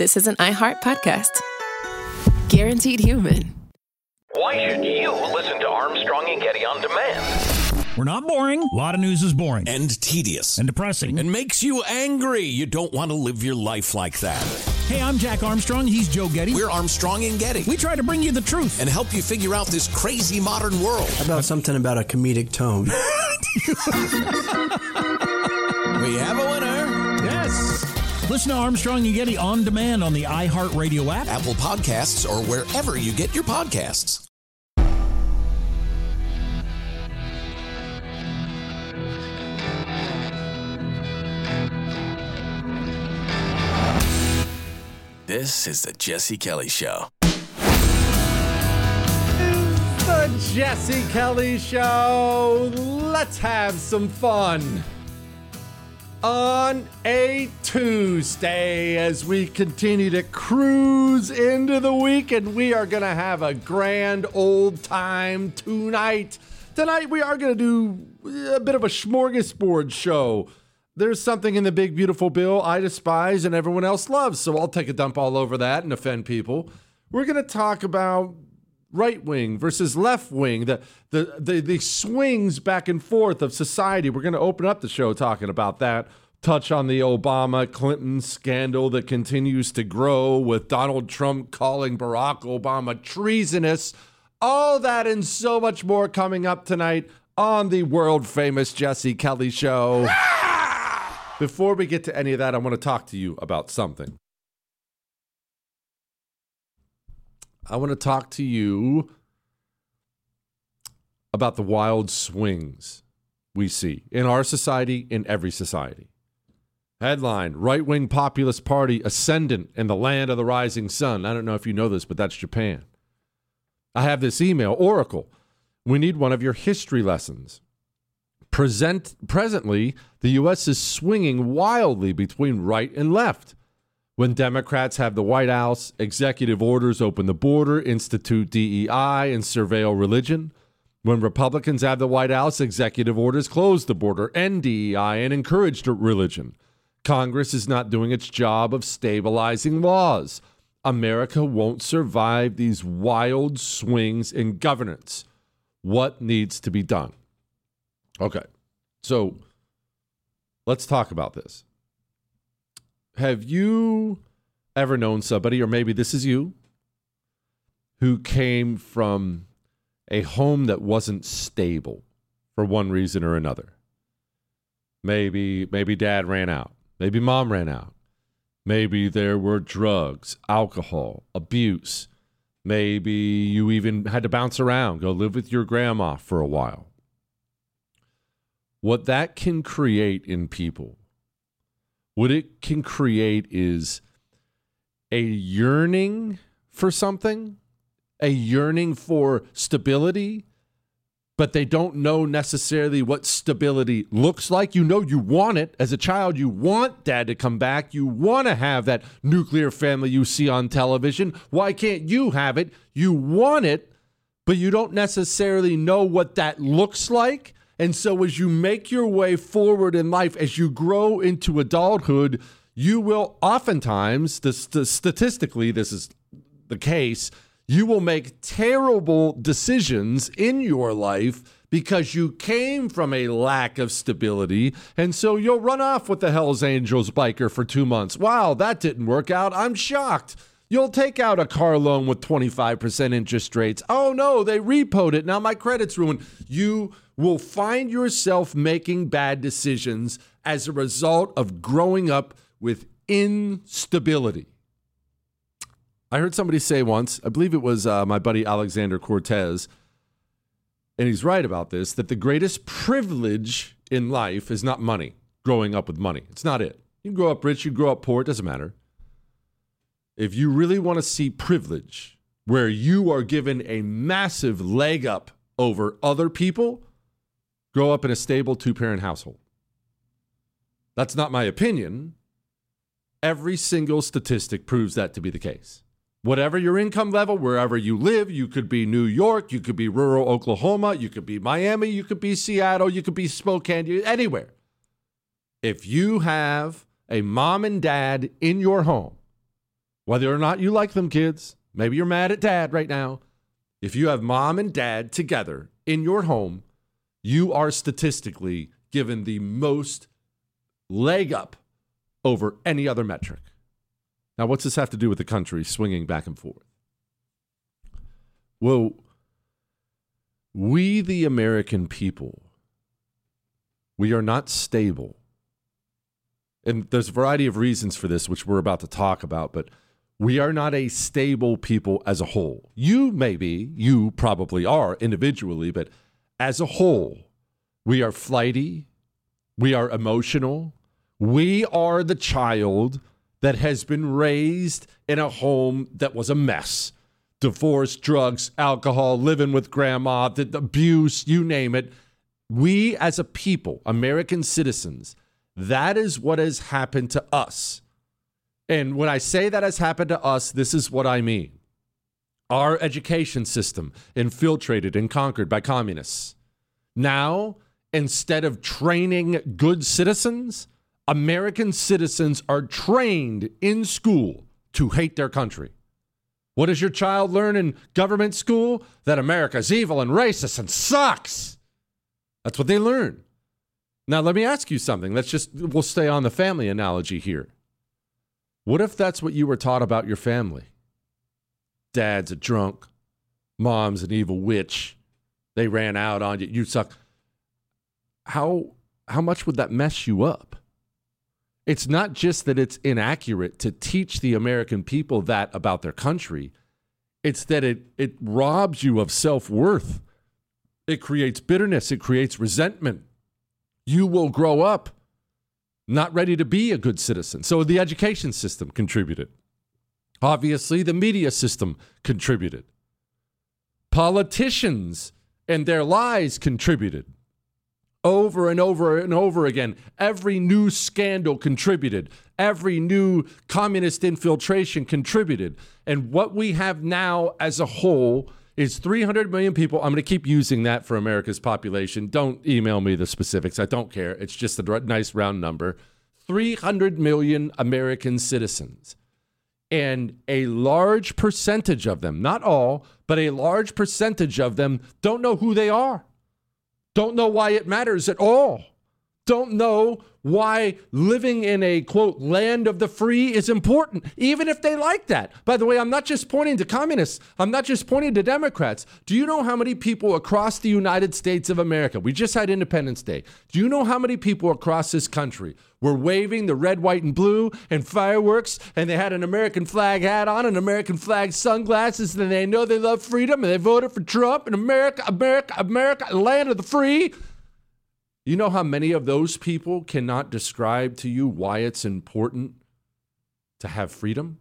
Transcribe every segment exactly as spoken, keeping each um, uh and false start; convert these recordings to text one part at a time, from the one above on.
this is an iHeart podcast. Guaranteed human. Why should you listen to Armstrong and Getty on demand? We're not boring. A lot of news is boring. And tedious. And depressing. And makes you angry. You don't want to live your life like that. Hey, I'm Jack Armstrong. He's Joe Getty. We're Armstrong and Getty. We try to bring you the truth. And help you figure out this crazy modern world. How about something about a comedic tone? We have a winner. Yes. Listen to Armstrong and Getty on demand on the iHeartRadio app, Apple Podcasts, or wherever you get your podcasts. This is the Jesse Kelly Show. It's the Jesse Kelly Show. Let's have some fun on a Tuesday as we continue to cruise into the week, and we are going to have a grand old time tonight. Tonight we are going to do a bit of a smorgasbord show. There's something in the big, beautiful bill I despise and everyone else loves, so I'll take a dump all over that and offend people. We're going to talk about right wing versus left wing, the, the, the, the swings back and forth of society. We're going to open up the show talking about that. Touch on the Obama-Clinton scandal that continues to grow with Donald Trump calling Barack Obama treasonous. All that and so much more coming up tonight on the world-famous Jesse Kelly Show. Before we get to any of that, I want to talk to you about something. I want to talk to you about the wild swings we see in our society, in every society. Headline, right-wing populist party ascendant in the land of the rising sun. I don't know if you know this, but that's Japan. I have this email, Oracle. We need one of your history lessons. Present, presently, the U S is swinging wildly between right and left. When Democrats have the White House, executive orders open the border, institute D E I, and surveil religion. When Republicans have the White House, executive orders close the border, end D E I, and encourage religion. Congress is not doing its job of stabilizing laws. America won't survive these wild swings in governance. What needs to be done? Okay, so let's talk about this. Have you ever known somebody, or maybe this is you, who came from a home that wasn't stable for one reason or another? Maybe, maybe dad ran out. Maybe mom ran out. Maybe there were drugs, alcohol, abuse. Maybe you even had to bounce around, go live with your grandma for a while. What that can create in people, what it can create is a yearning for something, a yearning for stability, but they don't know necessarily what stability looks like. You know you want it. As a child, you want dad to come back. You want to have that nuclear family you see on television. Why can't you have it? You want it, but you don't necessarily know what that looks like. And so as you make your way forward in life, as you grow into adulthood, you will oftentimes, this, this, statistically, this is the case, you will make terrible decisions in your life because you came from a lack of stability. And so you'll run off with the Hells Angels biker for two months. Wow, that didn't work out. I'm shocked. You'll take out a car loan with twenty-five percent interest rates. Oh no, they repoed it. Now my credit's ruined. You will find yourself making bad decisions as a result of growing up with instability. I heard somebody say once, I believe it was uh, my buddy Alexander Cortez, and he's right about this, that the greatest privilege in life is not money, growing up with money. It's not it. You can grow up rich, you grow up poor, it doesn't matter. If you really want to see privilege, where you are given a massive leg up over other people, grow up in a stable two-parent household. That's not my opinion. Every single statistic proves that to be the case. Whatever your income level, wherever you live, you could be New York, you could be rural Oklahoma, you could be Miami, you could be Seattle, you could be Spokane, anywhere. If you have a mom and dad in your home Whether or not you like them, kids, maybe you're mad at dad right now. If you have mom and dad together in your home, you are statistically given the most leg up over any other metric. Now, what's this have to do with the country swinging back and forth? Well, we, the American people, we are not stable. And there's a variety of reasons for this, which we're about to talk about, but we are not a stable people as a whole. You may be, you probably are individually, but as a whole, we are flighty, we are emotional, we are the child that has been raised in a home that was a mess. Divorce, drugs, alcohol, living with grandma, the, the abuse, you name it. We as a people, American citizens, that is what has happened to us. And when I say that has happened to us, this is what I mean. Our education system infiltrated and conquered by communists. Now, instead of training good citizens, American citizens are trained in school to hate their country. What does your child learn in government school? That America's evil and racist and sucks. That's what they learn. Now, let me ask you something. Let's just, we'll stay on the family analogy here. What if that's what you were taught about your family? Dad's a drunk. Mom's an evil witch. They ran out on you. You suck. How, how much would that mess you up? It's not just that it's inaccurate to teach the American people that about their country. It's that it, it robs you of self-worth. It creates bitterness. It creates resentment. You will grow up not ready to be a good citizen. So the education system contributed. Obviously, the media system contributed. Politicians and their lies contributed. Over and over and over again, every new scandal contributed. Every new communist infiltration contributed. And what we have now as a whole is three hundred million people. I'm going to keep using that for America's population. Don't email me the specifics. I don't care. It's just a nice round number. three hundred million American citizens. And a large percentage of them, not all, but a large percentage of them don't know who they are. Don't know why it matters at all. Don't know why living in a, quote, land of the free is important, even if they like that. By the way, I'm not just pointing to communists. I'm not just pointing to Democrats. Do you know how many people across the United States of America, we just had Independence Day. Do you know how many people across this country were waving the red, white, and blue and fireworks, and they had an American flag hat on and American flag sunglasses, and they know they love freedom, and they voted for Trump and America, America, America, land of the free? You know how many of those people cannot describe to you why it's important to have freedom?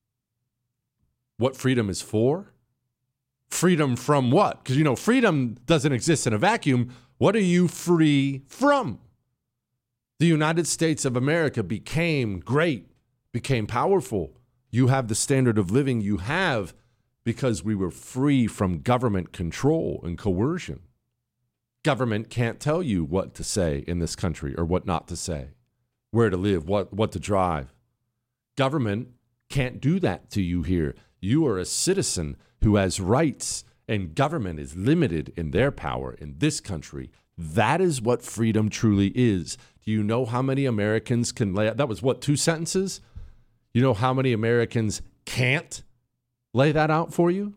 What freedom is for? Freedom from what? Because, you know, freedom doesn't exist in a vacuum. What are you free from? The United States of America became great, became powerful. You have the standard of living you have because we were free from government control and coercion. Government can't tell you what to say in this country or what not to say, where to live, what, what to drive. Government can't do that to you here. You are a citizen who has rights, and government is limited in their power in this country. That is what freedom truly is. Do you know how many Americans can lay out? That was what, two sentences? You know how many Americans can't lay that out for you?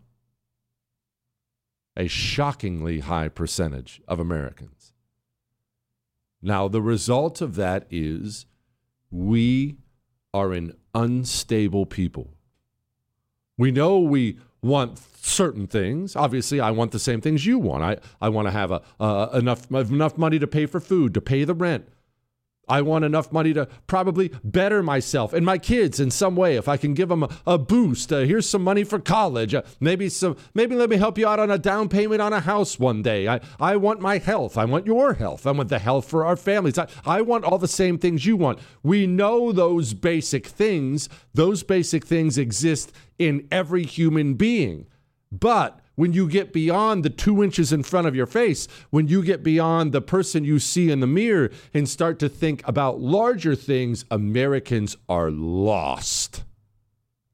A shockingly high percentage of Americans. Now, the result of that is we are an unstable people. We know we want certain things. Obviously, I want the same things you want. I, I want to have a, uh, enough, enough money to pay for food, to pay the rent. I want enough money to probably better myself and my kids in some way. If I can give them a, a boost, uh, here's some money for college. Uh, maybe some, maybe let me help you out on a down payment on a house one day. I, I want my health. I want your health. I want the health for our families. I, I want all the same things you want. We know those basic things. Those basic things exist in every human being. But when you get beyond the two inches in front of your face, when you get beyond the person you see in the mirror and start to think about larger things, Americans are lost.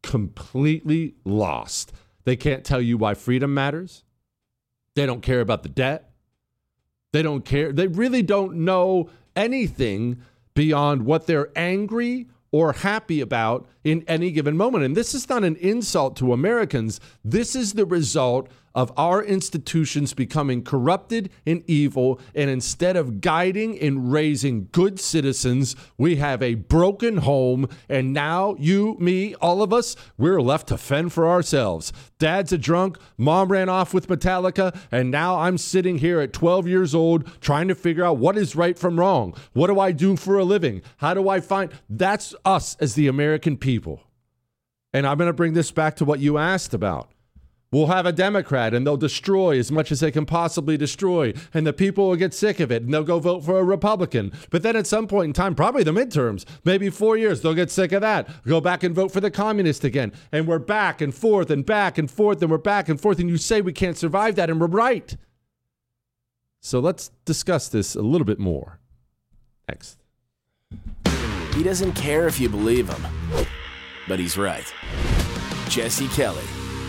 completely lost. They can't tell you why freedom matters. They don't care about the debt. They don't care. They really don't know anything beyond what they're angry or happy about in any given moment. And this is not an insult to Americans. This is the result of our institutions becoming corrupted and evil. And instead of guiding and raising good citizens, we have a broken home. And now you, me, all of us, we're left to fend for ourselves. Dad's a drunk. Mom ran off with Metallica. And now I'm sitting here at twelve years old trying to figure out what is right from wrong. What do I do for a living? How do I find? That's us as the American people. And I'm going to bring this back to what you asked about. We'll have a Democrat and they'll destroy as much as they can possibly destroy. And the people will get sick of it and they'll go vote for a Republican. But then at some point in time, probably the midterms, maybe four years, they'll get sick of that. Go back and vote for the communist again. And we're back and forth and back and forth and we're back and forth. And you say we can't survive that and we're right. So let's discuss this a little bit more. Next. He doesn't care if you believe him, but he's right. Jesse Kelly.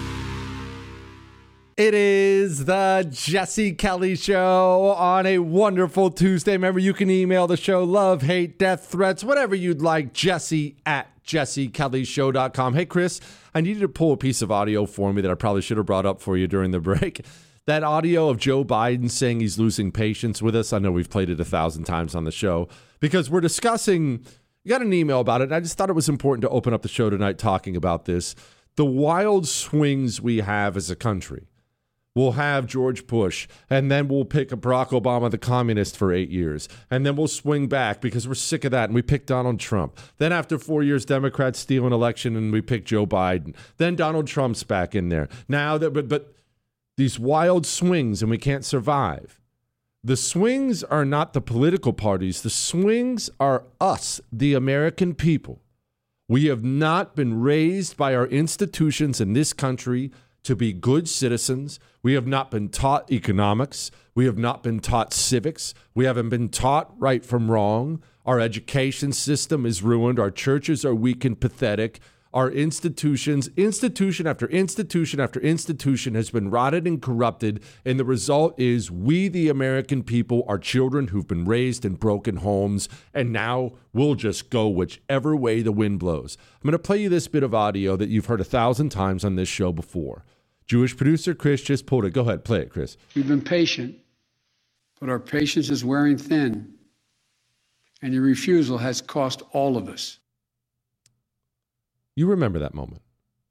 It is the Jesse Kelly Show on a wonderful Tuesday. Remember, you can email the show, love, hate, death, threats, whatever you'd like, Jesse at jesse kelly show dot com. Hey, Chris, I needed to pull a piece of audio for me that I probably should have brought up for you during the break. That audio of Joe Biden saying he's losing patience with us. I know we've played it a thousand times on the show because we're discussing, you got an email about it, and I just thought it was important to open up the show tonight talking about this. The wild swings we have as a country. We'll have George Bush, and then we'll pick a Barack Obama, the communist, for eight years. And then we'll swing back because we're sick of that, and we pick Donald Trump. Then after four years, Democrats steal an election, and we pick Joe Biden. Then Donald Trump's back in there. Now, that, but, but these wild swings, and we can't survive. The swings are not the political parties. The swings are us, the American people. We have not been raised by our institutions in this country to be good citizens. We have not been taught economics. We have not been taught civics. We haven't been taught right from wrong. Our education system is ruined. Our churches are weak and pathetic. Our institutions, institution after institution after institution has been rotted and corrupted. And the result is we, the American people, are children who've been raised in broken homes. And now we'll just go whichever way the wind blows. I'm going to play you this bit of audio that you've heard a thousand times on this show before. Jewish producer Chris just pulled it. Go ahead, play it, Chris. We've been patient, but our patience is wearing thin. And your refusal has cost all of us. You remember that moment.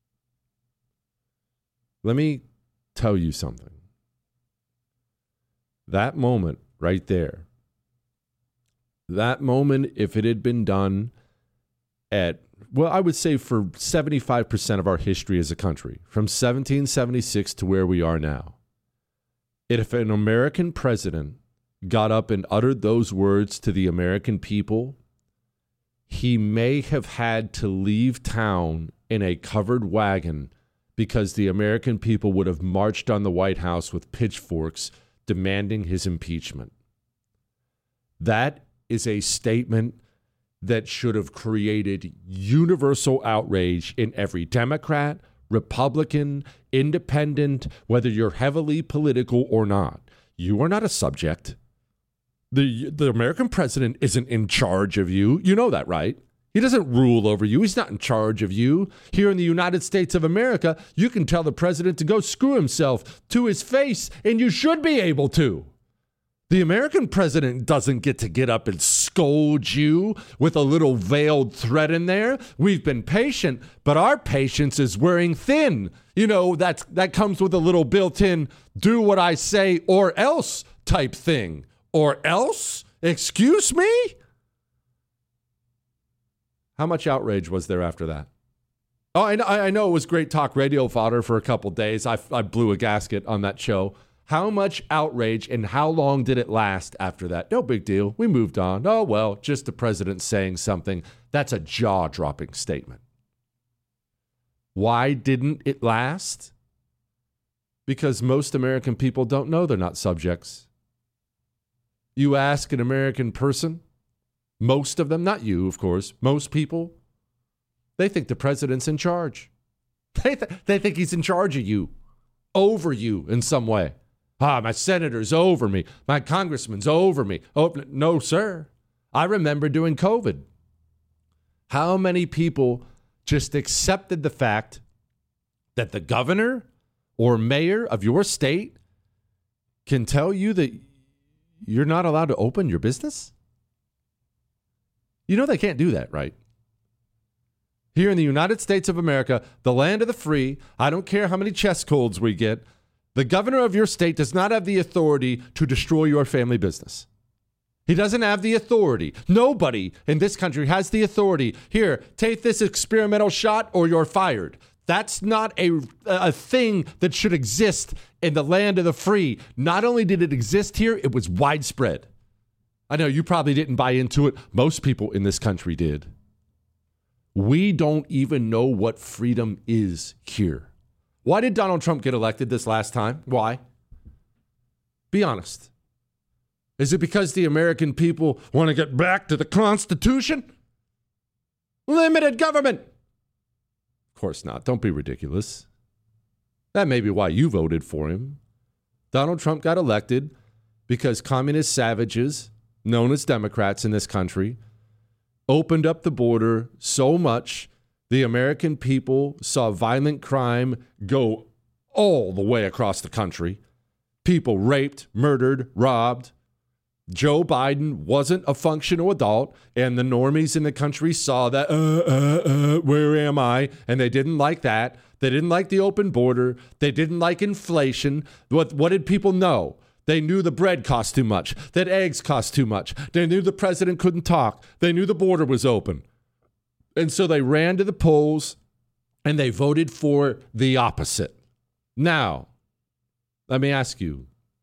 Let me tell you something. That moment right there, that moment, if it had been done at, well, I would say for seventy-five percent of our history as a country, from seventeen seventy-six to where we are now, if an American president got up and uttered those words to the American people, he may have had to leave town in a covered wagon because the American people would have marched on the White House with pitchforks demanding his impeachment. That is a statement that should have created universal outrage in every Democrat, Republican, independent, whether you're heavily political or not. You are not a subject. The the American president isn't in charge of you. You know that, right? He doesn't rule over you. He's not in charge of you. Here in the United States of America, you can tell the president to go screw himself to his face, and you should be able to. The American president doesn't get to get up and scold you with a little veiled threat in there. We've been patient, but our patience is wearing thin. You know, that's, that comes with a little built-in do what I say or else type thing. Or else? Excuse me? How much outrage was there after that? Oh, I know, I know it was great talk radio fodder for a couple days. I, I blew a gasket on that show. How much outrage and how long did it last after that? No big deal. We moved on. Oh, well, just the president saying something. That's a jaw-dropping statement. Why didn't it last? Because most American people don't know they're not subjects. You ask an American person, most of them, not you, of course, most people, they think the president's in charge. They, th- they think he's in charge of you, over you in some way. Ah, my senator's over me. My congressman's over me. Oh, no, sir. I remember during COVID, how many people just accepted the fact that the governor or mayor of your state can tell you that you're not allowed to open your business? You know they can't do that, right? Here in the United States of America, the land of the free, I don't care how many chess colds we get, the governor of your state does not have the authority to destroy your family business. He doesn't have the authority. Nobody in this country has the authority. Here, take this experimental shot or you're fired. That's not a, a thing that should exist in the land of the free. Not only did it exist here, it was widespread. I know you probably didn't buy into it. Most people in this country did. We don't even know what freedom is here. Why did Donald Trump get elected this last time? Why? Be honest. Is it because the American people want to get back to the Constitution? Limited government. Of course not. Don't be ridiculous. That may be why you voted for him. Donald Trump got elected because communist savages, known as Democrats in this country, opened up the border so much the American people saw violent crime go all the way across the country. People raped, murdered, robbed. Joe Biden wasn't a functional adult, and the normies in the country saw that, uh, uh, uh, where am I? And they didn't like that. They didn't like the open border. They didn't like inflation. What, what did people know? They knew the bread cost too much, that eggs cost too much. They knew the president couldn't talk. They knew the border was open. And so they ran to the polls and they voted for the opposite. Now, let me ask you,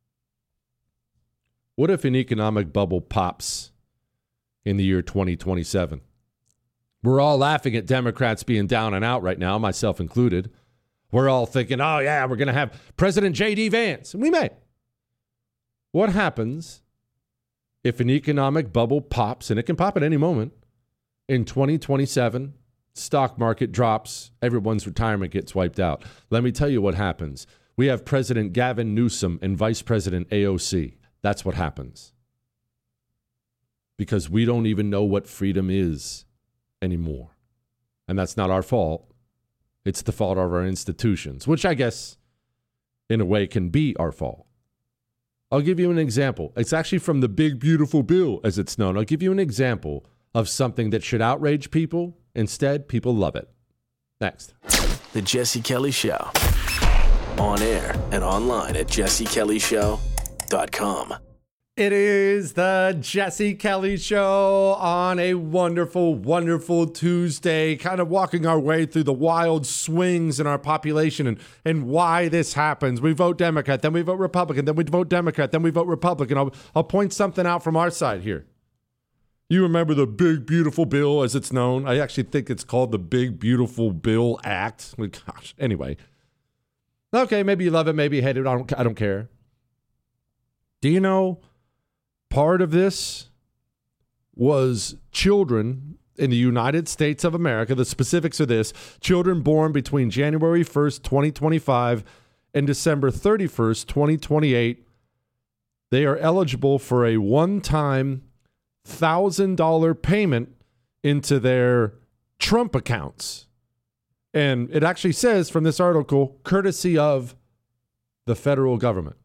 what if an economic bubble pops in the year twenty twenty-seven? We're all laughing at Democrats being down and out right now, myself included. We're all thinking, oh, yeah, we're going to have President J D Vance. And we may. What happens if an economic bubble pops, and it can pop at any moment, in twenty twenty-seven, stock market drops, everyone's retirement gets wiped out? Let me tell you what happens. We have President Gavin Newsom and Vice President A O C. That's what happens. Because we don't even know what freedom is anymore. And that's not our fault. It's the fault of our institutions, which I guess in a way can be our fault. I'll give you an example. It's actually from the Big Beautiful Bill, as it's known. I'll give you an example of something that should outrage people. Instead, people love it. Next. The Jesse Kelly Show. On air and online at jesse kelly show dot com. It is the Jesse Kelly Show on a wonderful, wonderful Tuesday, kind of walking our way through the wild swings in our population and, and why this happens. We vote Democrat, then we vote Republican, then we vote Democrat, then we vote Republican. I'll, I'll point something out from our side here. You remember the Big Beautiful Bill, as it's known? I actually think it's called the Big Beautiful Bill Act. Gosh, anyway. Okay, maybe you love it, maybe you hate it. I don't, I don't care. Do you know part of this was children in the United States of America? The specifics are this: children born between January first, twenty twenty-five and December thirty-first, twenty twenty-eight, they are eligible for a one-time one thousand dollars payment into their Trump accounts. And it actually says from this article, courtesy of the federal government.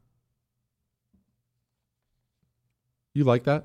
You like that?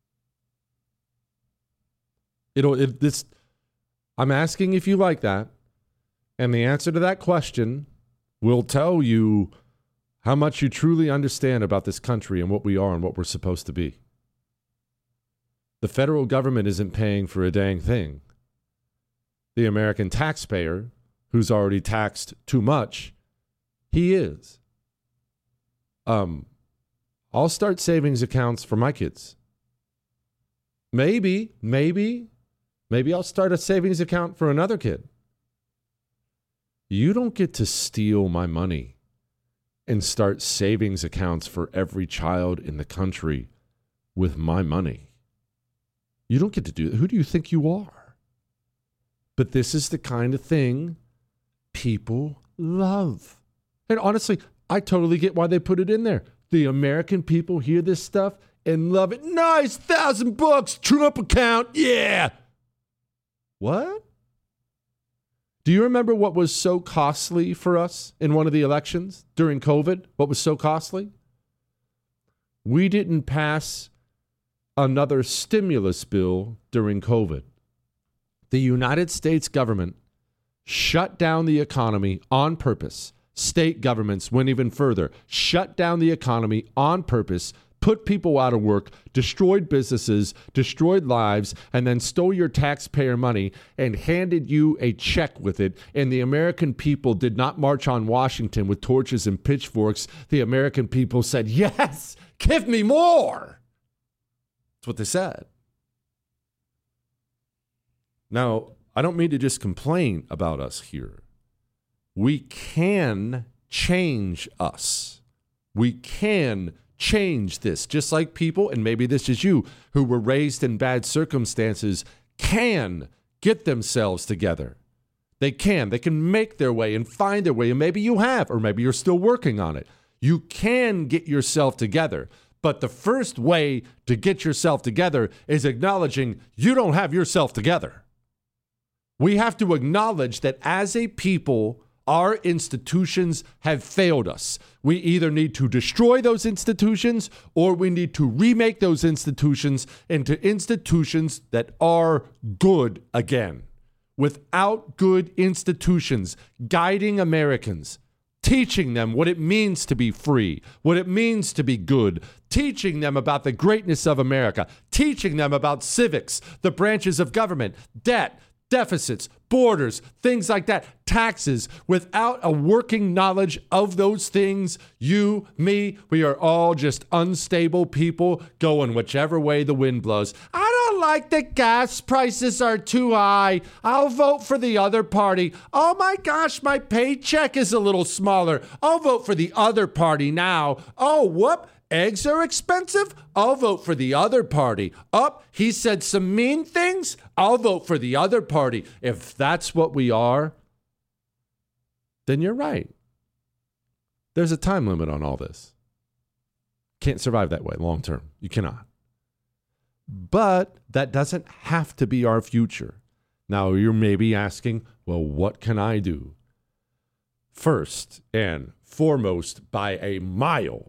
It'll it, this I'm asking if you like that, and the answer to that question will tell you how much you truly understand about this country and what we are and what we're supposed to be. The federal government isn't paying for a dang thing. The American taxpayer, who's already taxed too much, he is. Um I'll start savings accounts for my kids. Maybe, maybe, maybe I'll start a savings account for another kid. You don't get to steal my money and start savings accounts for every child in the country with my money. You don't get to do that. Who do you think you are? But this is the kind of thing people love. And honestly, I totally get why they put it in there. The American people hear this stuff and love it. Nice, thousand bucks, Trump account, yeah. What? Do you remember what was so costly for us in one of the elections during COVID? What was so costly? We didn't pass another stimulus bill during COVID. The United States government shut down the economy on purpose. State governments went even further, shut down the economy on purpose, put people out of work, destroyed businesses, destroyed lives, and then stole your taxpayer money and handed you a check with it. And the American people did not march on Washington with torches and pitchforks. The American people said, yes, give me more. That's what they said. Now, I don't mean to just complain about us here. We can change us. We can change this, just like people, and maybe this is you, who were raised in bad circumstances, can get themselves together. They can. They can make their way and find their way, and maybe you have, or maybe you're still working on it. You can get yourself together, but the first way to get yourself together is acknowledging you don't have yourself together. We have to acknowledge that as a people, our institutions have failed us. We either need to destroy those institutions or we need to remake those institutions into institutions that are good again. Without good institutions guiding Americans, teaching them what it means to be free, what it means to be good, teaching them about the greatness of America, teaching them about civics, the branches of government, debt, deficits, borders, things like that, taxes. Without a working knowledge of those things, you, me, we are all just unstable people going whichever way the wind blows. I don't like that gas prices are too high. I'll vote for the other party. Oh my gosh, my paycheck is a little smaller. I'll vote for the other party now. Oh, whoop. Eggs are expensive? I'll vote for the other party. Up, oh, he said some mean things? I'll vote for the other party. If that's what we are, then you're right. There's a time limit on all this. Can't survive that way long term. You cannot. But that doesn't have to be our future. Now, you're maybe asking, well, what can I do? First and foremost, by a mile,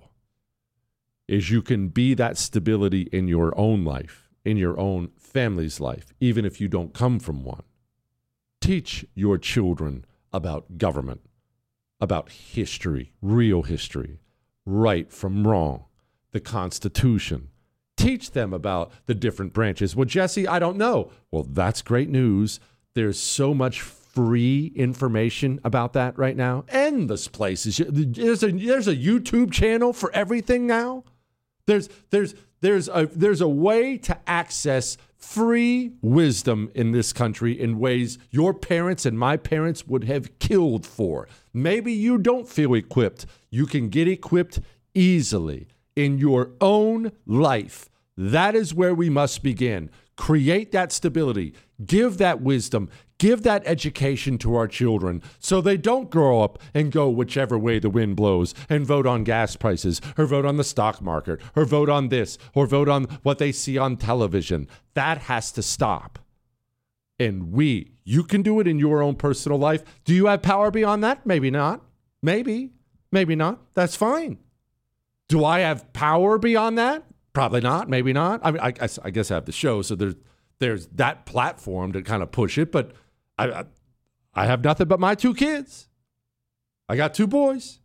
is you can be that stability in your own life, in your own family's life, even if you don't come from one. Teach your children about government, about history, real history, right from wrong, the Constitution. Teach them about the different branches. Well, Jesse, I don't know. Well, that's great news. There's so much free information about that right now. Endless places. There's a, there's a YouTube channel for everything now. There's there's there's a there's a way to access free wisdom in this country in ways your parents and my parents would have killed for. Maybe you don't feel equipped. You can get equipped easily in your own life. That is where we must begin. Create that stability. Give that wisdom. Give that education to our children so they don't grow up and go whichever way the wind blows and vote on gas prices or vote on the stock market or vote on this or vote on what they see on television. That has to stop. And we, you can do it in your own personal life. Do you have power beyond that? Maybe not. Maybe. Maybe not. That's fine. Do I have power beyond that? Probably not. Maybe not. I mean, I, I, I guess I have the show, so there's there's that platform to kind of push it, but I, I I have nothing but my two kids. I got two boys.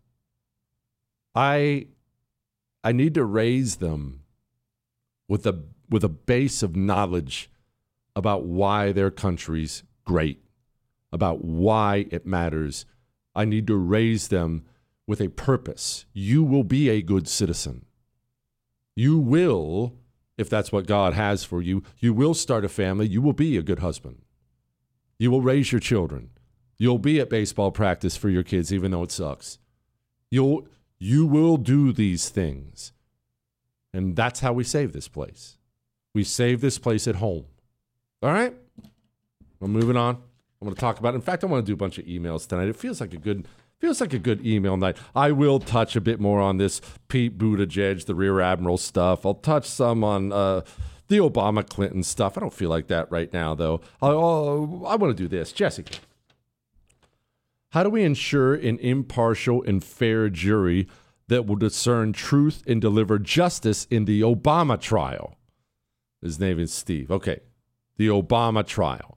I I need to raise them with a with a base of knowledge about why their country's great, about why it matters. I need to raise them with a purpose. You will be a good citizen. You will, if that's what God has for you, you will start a family. You will be a good husband. You will raise your children. You'll be at baseball practice for your kids, even though it sucks. You'll, you will do these things. And that's how we save this place. We save this place at home. All right? We're moving on. I'm going to talk about. In fact, I want to do a bunch of emails tonight. It feels like a good feels like a good email night. I will touch a bit more on this Pete Buttigieg, the Rear Admiral stuff. I'll touch some on uh, the Obama Clinton stuff. I don't feel like that right now, though. I'll, I'll, I want to do this. Jesse, how do we ensure an impartial and fair jury that will discern truth and deliver justice in the Obama trial? His name is Steve. Okay, the Obama trial.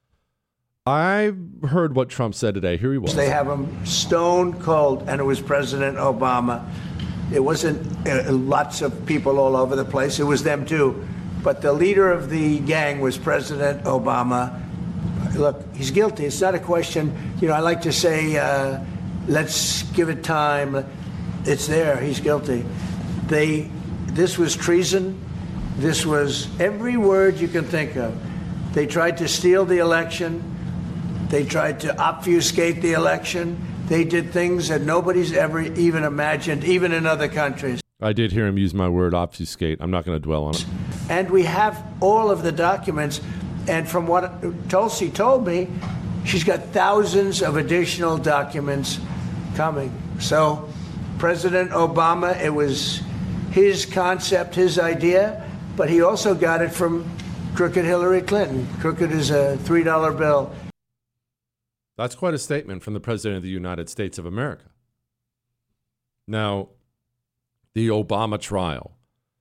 I heard what Trump said today. Here he was. They have him stone cold, and it was President Obama. It wasn't uh, lots of people all over the place. It was them too. But the leader of the gang was President Obama. Look, he's guilty. It's not a question. You know, I like to say, uh, let's give it time. It's there. He's guilty. They, this was treason. This was every word you can think of. They tried to steal the election. They tried to obfuscate the election. They did things that nobody's ever even imagined, even in other countries. I did hear him use my word obfuscate. I'm not going to dwell on it. And we have all of the documents. And from what Tulsi told me, she's got thousands of additional documents coming. So President Obama, it was his concept, his idea, but he also got it from crooked Hillary Clinton. Crooked is a three dollar bill. That's quite a statement from the President of the United States of America. Now, the Obama trial.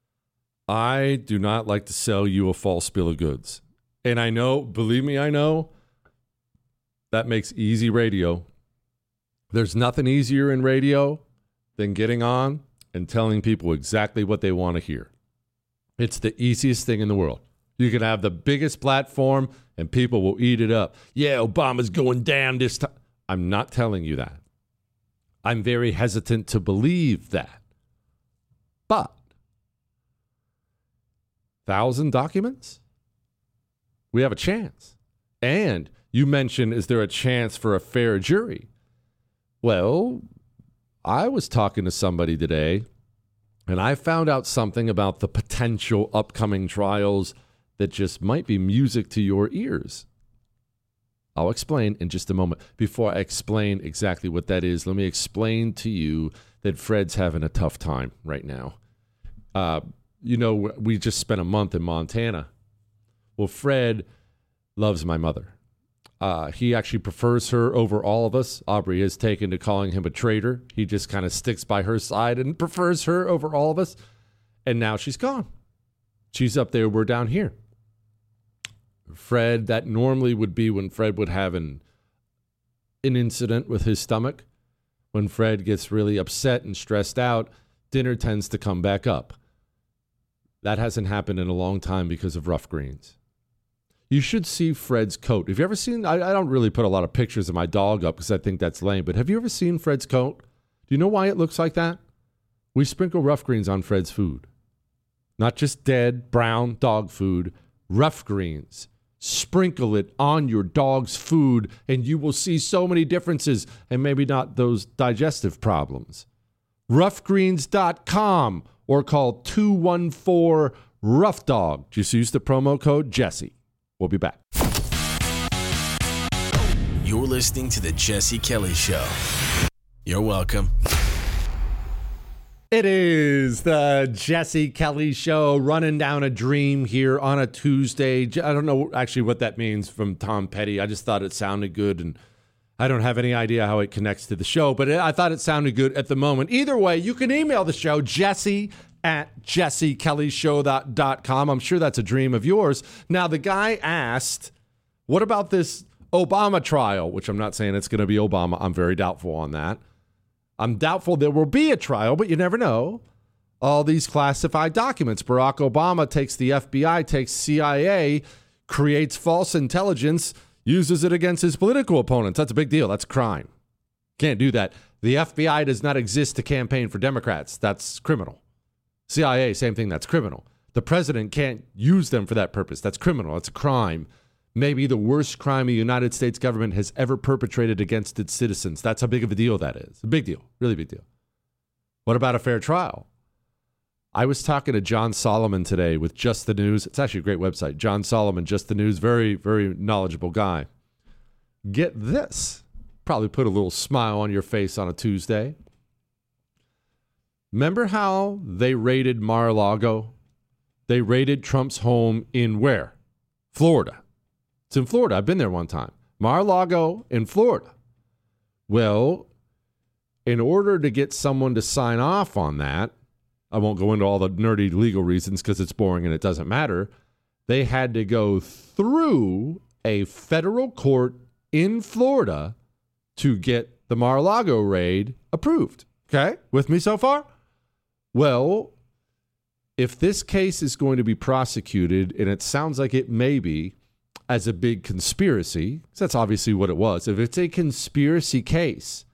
I do not like to sell you a false bill of goods. And I know, believe me, I know, that makes easy radio. There's nothing easier in radio than getting on and telling people exactly what they want to hear. It's the easiest thing in the world. You can have the biggest platform and people will eat it up. Yeah, Obama's going down this time. I'm not telling you that. I'm very hesitant to believe that. But, thousand documents? We have a chance. And you mentioned, is there a chance for a fair jury? Well, I was talking to somebody today, and I found out something about the potential upcoming trials that just might be music to your ears. I'll explain in just a moment. Before I explain exactly what that is, let me explain to you that Fred's having a tough time right now. Uh, you know, we just spent a month in Montana. Well, Fred loves my mother. Uh, he actually prefers her over all of us. Aubrey has taken to calling him a traitor. He just kind of sticks by her side and prefers her over all of us. And now she's gone. She's up there. We're down here. Fred, that normally would be when Fred would have an, an incident with his stomach. When Fred gets really upset and stressed out, dinner tends to come back up. That hasn't happened in a long time because of rough greens. You should see Fred's coat. Have you ever seen, I, I don't really put a lot of pictures of my dog up because I think that's lame, but have you ever seen Fred's coat? Do you know why it looks like that? We sprinkle rough greens on Fred's food. Not just dead, brown dog food, rough greens. Sprinkle it on your dog's food, and you will see so many differences, and maybe not those digestive problems. rough greens dot com or call two one four, rough dog. Just use the promo code Jesse. We'll be back. You're listening to The Jesse Kelly Show. You're welcome. It is the Jesse Kelly Show, running down a dream here on a Tuesday. I don't know actually what that means from Tom Petty. I just thought it sounded good, and I don't have any idea how it connects to the show, but I thought it sounded good at the moment. Either way, you can email the show, Jesse at jesse kelly show dot com. I'm sure that's a dream of yours. Now, the guy asked, what about this Obama trial? Which I'm not saying it's going to be Obama. I'm very doubtful on that. I'm doubtful there will be a trial, but you never know. All these classified documents. Barack Obama takes the F B I, takes C I A, creates false intelligence, uses it against his political opponents. That's a big deal. That's a crime. Can't do that. The F B I does not exist to campaign for Democrats. That's criminal. C I A, same thing. That's criminal. The president can't use them for that purpose. That's criminal. It's a crime. Maybe the worst crime the United States government has ever perpetrated against its citizens. That's how big of a deal that is. A big deal. Really big deal. What about a fair trial? I was talking to John Solomon today with Just the News. It's actually a great website. John Solomon, Just the News. Very, very knowledgeable guy. get this. Probably put a little smile on your face on a Tuesday. Remember how they raided Mar-a-Lago? They raided Trump's home in where? Florida. It's in Florida. I've been there one time. Mar-a-Lago in Florida. Well, in order to get someone to sign off on that, I won't go into all the nerdy legal reasons because it's boring and it doesn't matter. They had to go through a federal court in Florida to get the Mar-a-Lago raid approved. Okay? With me so far? Well, if this case is going to be prosecuted, and it sounds like it may be, as a big conspiracy, because that's obviously what it was. If it's a conspiracy case,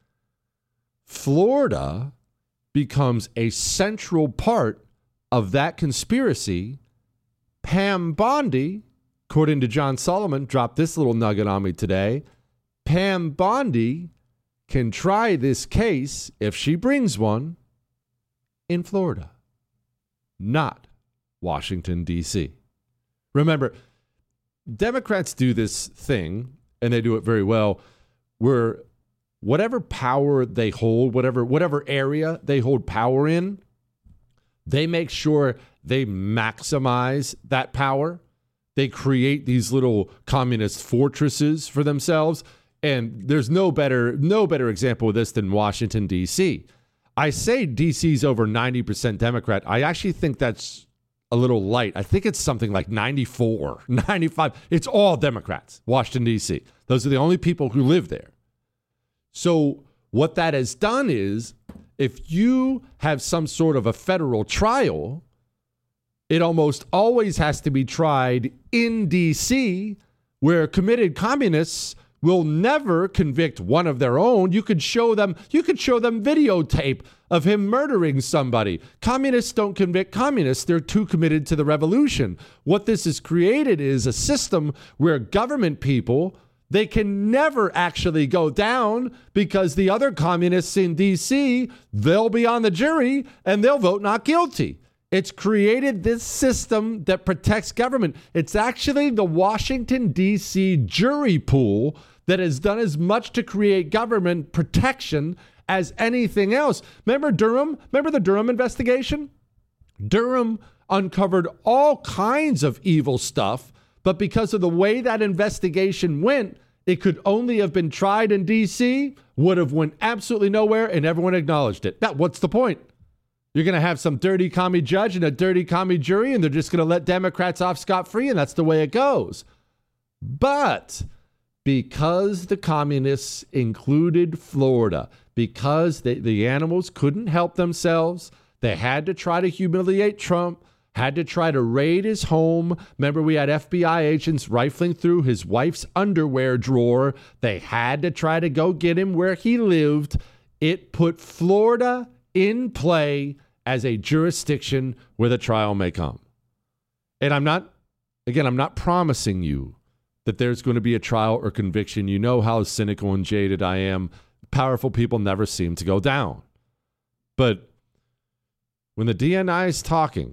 Florida becomes a central part of that conspiracy. Pam Bondi, according to John Solomon, dropped this little nugget on me today. Pam Bondi can try this case, if she brings one, in Florida, not Washington, D C. Remember, Democrats do this thing, and they do it very well, where whatever power they hold, whatever whatever area they hold power in, they make sure they maximize that power. They create these little communist fortresses for themselves, and there's no better no better example of this than Washington, D C. I say D C's over ninety percent Democrat. I actually think that's a little light. I think it's something like ninety-four, ninety-five. It's all Democrats, Washington, D C. Those are the only people who live there. So what that has done is, if you have some sort of a federal trial, it almost always has to be tried in D C, where committed communists will never convict one of their own. You could show them, you could show them videotape of him murdering somebody. Communists don't convict communists. They're too committed to the revolution. What this has created is a system where government people, they can never actually go down because the other communists in D C, they'll be on the jury and they'll vote not guilty. It's created this system that protects government. It's actually the Washington, D C jury pool that has done as much to create government protection as anything else. Remember Durham? Remember the Durham investigation? Durham uncovered all kinds of evil stuff, but because of the way that investigation went, it could only have been tried in D C, would have went absolutely nowhere, and everyone acknowledged it. Now, what's the point? You're going to have some dirty commie judge and a dirty commie jury, and they're just going to let Democrats off scot-free, and that's the way it goes. But because the communists included Florida, because they, the animals couldn't help themselves, they had to try to humiliate Trump, had to try to raid his home. Remember, we had F B I agents rifling through his wife's underwear drawer. They had to try to go get him where he lived. It put Florida in play as a jurisdiction where the trial may come. And I'm not, again, I'm not promising you that there's going to be a trial or conviction. You know how cynical and jaded I am. Powerful people never seem to go down. But when the D N I is talking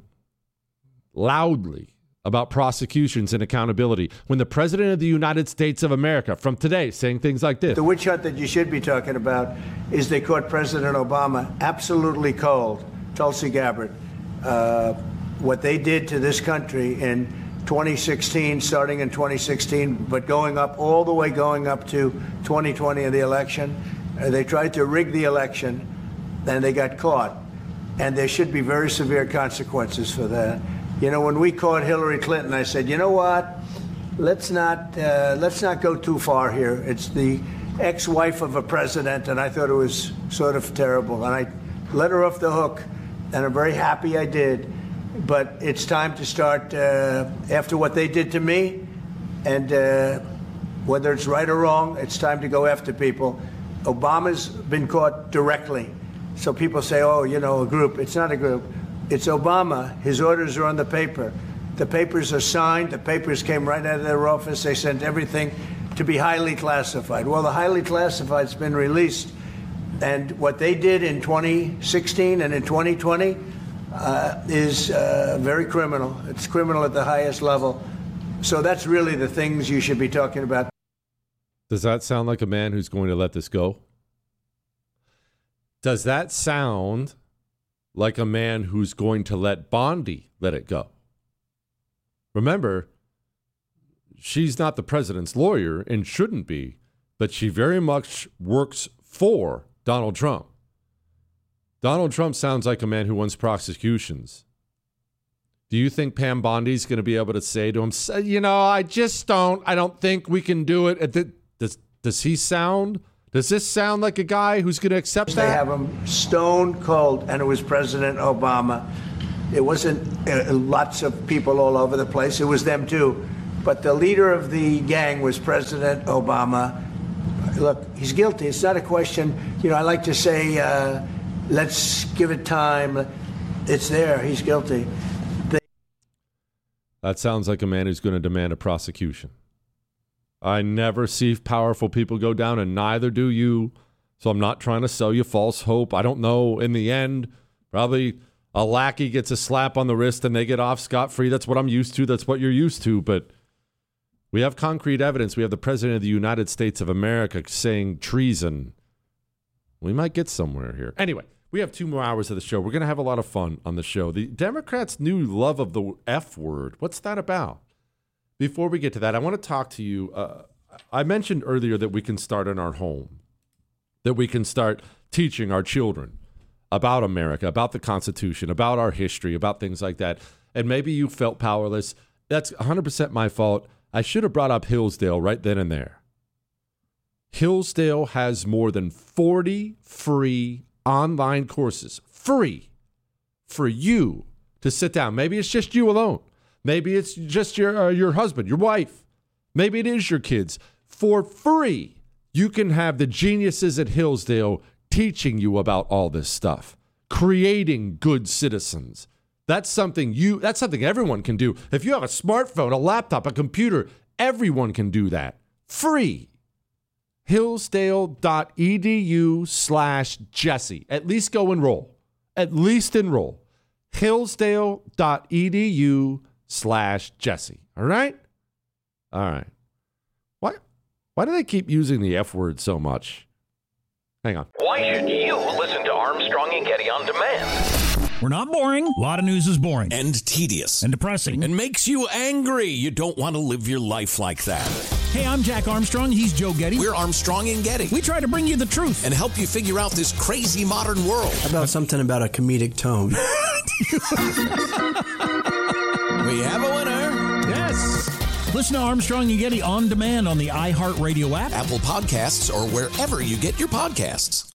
loudly about prosecutions and accountability, when the President of the United States of America from today saying things like this. The witch hunt that you should be talking about is they caught President Obama absolutely cold, Tulsi Gabbard. Uh, what they did to this country in twenty sixteen, starting in twenty sixteen, but going up all the way going up to twenty twenty in the election. Uh, they tried to rig the election, and they got caught. And there should be very severe consequences for that. You know, when we caught Hillary Clinton, I said, you know what? Let's not uh, let's not go too far here. It's the ex-wife of a president, and I thought it was sort of terrible. And I let her off the hook, and I'm very happy I did. But it's time to start uh, after what they did to me, and uh, whether it's right or wrong, it's time to go after people. Obama's been caught directly. So people say, oh, you know, a group. It's not a group. It's Obama. His orders are on the paper. The papers are signed. The papers came right out of their office. They sent everything to be highly classified. Well, the highly classified's been released. And what they did in twenty sixteen and in twenty twenty uh, is uh, very criminal. It's criminal at the highest level. So that's really the things you should be talking about. Does that sound like a man who's going to let this go? Does that sound like a man who's going to let Bondi let it go? Remember, she's not the president's lawyer and shouldn't be, but she very much works for Donald Trump. Donald Trump sounds like a man who wants prosecutions. Do you think Pam Bondi's going to be able to say to him, you know, I just don't, I don't think we can do it. Does, does he sound, does this sound like a guy who's going to accept that? They have him stone cold, and it was President Obama. It wasn't uh, lots of people all over the place. It was them too. But the leader of the gang was President Obama. Look, he's guilty. It's not a question. You know, I like to say, uh, let's give it time. It's there. He's guilty. They- that sounds like a man who's going to demand a prosecution. I never see powerful people go down, and neither do you. So I'm not trying to sell you false hope. I don't know. In the end, probably a lackey gets a slap on the wrist and they get off scot-free. That's what I'm used to. That's what you're used to. But we have concrete evidence. We have the president of the United States of America saying treason. We might get somewhere here. Anyway, we have two more hours of the show. We're going to have a lot of fun on the show. The Democrats' new love of the F word. What's that about? Before we get to that, I want to talk to you. Uh, I mentioned earlier that we can start in our home, that we can start teaching our children about America, about the Constitution, about our history, about things like that. And maybe you felt powerless. That's one hundred percent my fault. I should have brought up Hillsdale right then and there. Hillsdale has more than forty free online courses, free, for you to sit down. Maybe it's just you alone. Maybe it's just your uh, your husband, your wife. Maybe it is your kids. For free, you can have the geniuses at Hillsdale teaching you about all this stuff, creating good citizens. That's something you. That's something everyone can do. If you have a smartphone, a laptop, a computer, everyone can do that. Free. Hillsdale.edu slash Jesse. At least go enroll. At least enroll. Hillsdale.edu slash Jesse. All right? All right. Why, why do they keep using the F word so much? Hang on. Why should you listen to Armstrong and Getty on demand? We're not boring. A lot of news is boring. And tedious. And depressing. And makes you angry. You don't want to live your life like that. Hey, I'm Jack Armstrong. He's Joe Getty. We're Armstrong and Getty. We try to bring you the truth. And help you figure out this crazy modern world. How about something about a comedic tone? We have a winner. Yes. Listen to Armstrong and Getty on demand on the iHeartRadio app, Apple Podcasts, or wherever you get your podcasts.